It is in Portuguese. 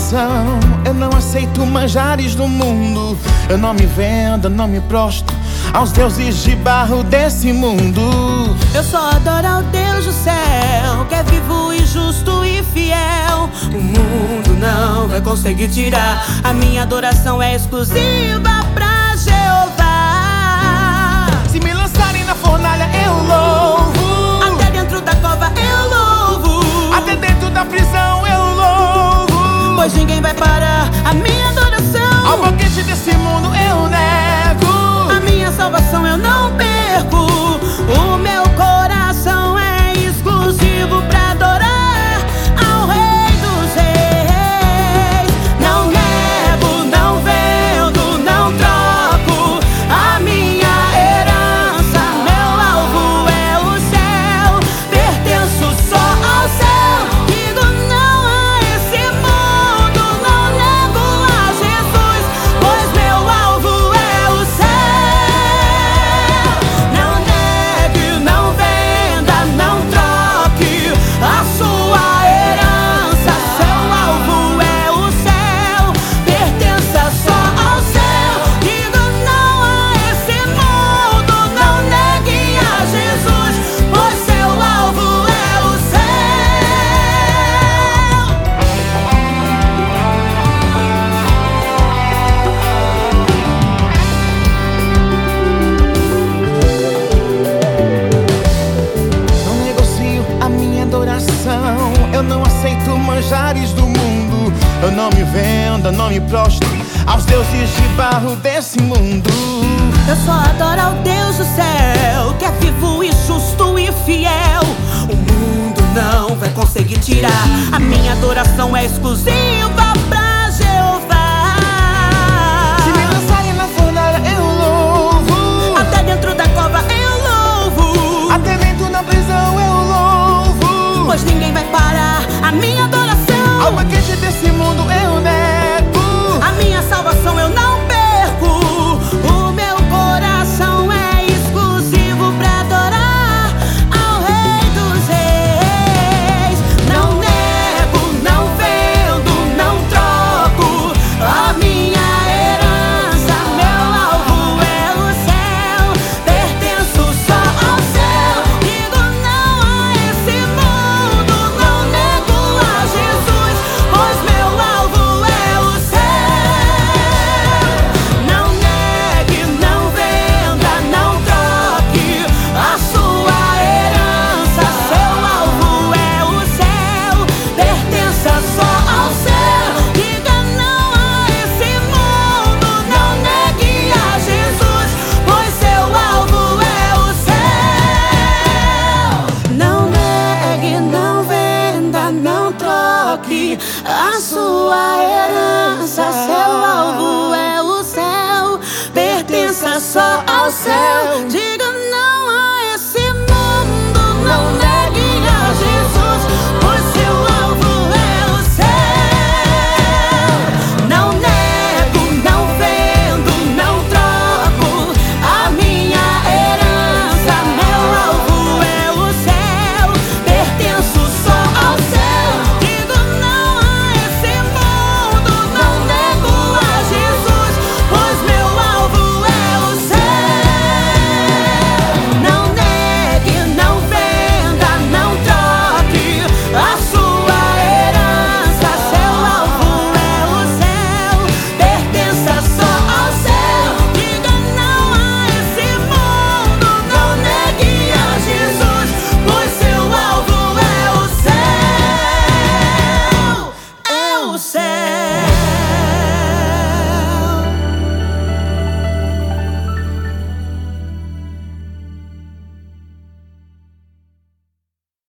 adoração. Eu não aceito manjares do mundo. Eu não me vendo, não me prostro aos deuses de barro desse mundo. Eu só adoro ao Deus do céu, que é vivo e justo e fiel. O mundo não vai conseguir tirar. A minha adoração é exclusiva pra Jeová. Se me lançarem na fornalha eu louvo, até dentro da cova eu louvo, até dentro da prisão eu louvo, pois ninguém vai parar a minha adoração. ao banquete desse mundo eu nego, a minha salvação eu não perco. O meu coração é exclusivo pra adorar ao Rei dos Reis. Não nego, não vendo, não troco a minha herança. Meu alvo é o céu, pertenço só ao céu. Digo não a esse mundo, não nego a Jesus, pois meu alvo é o céu. Não negue, não venda, não troque a sua herança. Seu alvo é o céu, pertença só ao céu. Digo não a esse mundo, não negue a Jesus, pois seu alvo é o céu. não negocio a minha adoração. Eu não aceito manjares do mundo. Eu não me vendo, não me prostro aos deuses de barro desse mundo. Eu só adoro ao Deus do céu, que é vivo e justo e fiel. O mundo não vai conseguir tirar. A minha adoração é exclusiva pra Jeová. Se me lançarem na fornalha eu louvo, Até dentro da cova eu louvo, até dentro da prisão eu louvo, pois ninguém vai parar a minha ao adoração. banquete desse mundo eu nego, A minha salvação eu não perco. O meu coração é exclusivo pra adorar ao Rei dos Reis. Não nego, não vendo, não troco a minha herança. Meu alvo é o céu, pertenço só ao céu. Digo não a esse mundo, não nego a Jesus, pois meu alvo é o céu. Não negue, não venda, não troque a sua herança. Seu alvo é o céu, pertença só ao céu. Diga não a esse mundo, não negue a Jesus, pois seu alvo é o céu. Não negue, não venda, não troque a sua herança. Seu alvo é o céu, pertença só ao céu. Diga